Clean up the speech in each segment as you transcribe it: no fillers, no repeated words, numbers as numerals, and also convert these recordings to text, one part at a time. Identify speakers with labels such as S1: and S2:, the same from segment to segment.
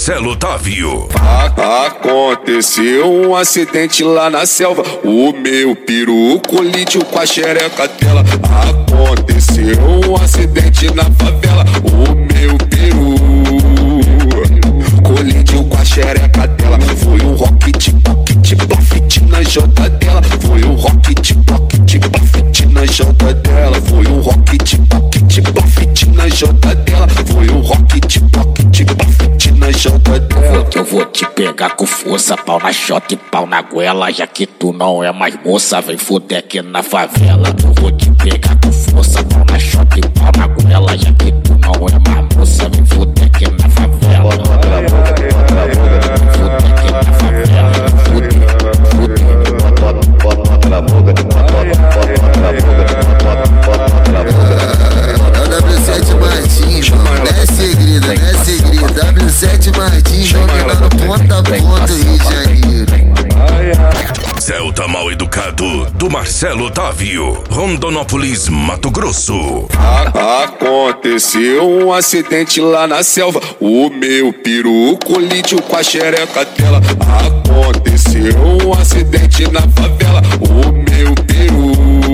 S1: Marcelo Otávio.
S2: Aconteceu um acidente lá na selva. O meu peru colidiu com a xereca dela. Aconteceu um acidente na favela. O meu peru colidiu com a xereca dela. Foi um rock de bafite na jota dela. Foi um rock de bafite na jota dela. Foi um rock de bafite na jota dela. Foi um rock de bafite na jota dela.
S3: Eu vou te pegar com força, pau na chota e pau na goela. Já que tu não é mais moça, vem foder aqui na favela. Eu vou te pegar com força, pau na chota e pau na goela. Já que tu não é mais moça, vem foder aqui na favela.
S4: W7 Martins, não é segredo, não é segredo. W7 Martins, jogando ponta a ponta, Rio de Janeiro.
S1: Celta Mal Educado, do Marcelo Otávio, Rondonópolis, Mato Grosso.
S2: Aconteceu um acidente lá na selva. O meu peru colidiu com a xereca dela. Aconteceu um acidente na favela. O meu peru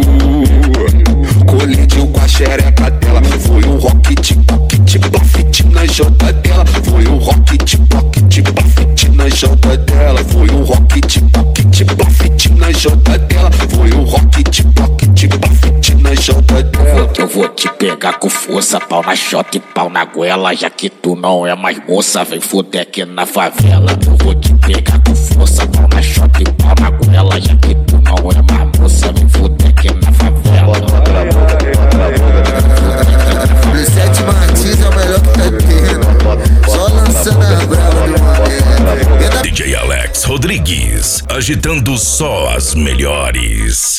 S2: colidiu com a xereca dela. Foi um rock de bafite na jota dela. Foi um rock de bafite na jota dela. Foi um rock de bafite na jota dela. Foi um rock de bafite na jota dela.
S3: Eu vou te pegar com força, pau na chota e pau na goela. Já que tu não é mais moça, vem foder aqui na favela. Eu vou te pegar com força, pau na chota e pau na goela. Já que tu não é mais moça, vem foder aqui na favela.
S4: W7 Martins é o melhor que tá tendo. Só lançando a brava do momento.
S1: DJ Alex Rodrigues, agitando só as melhores.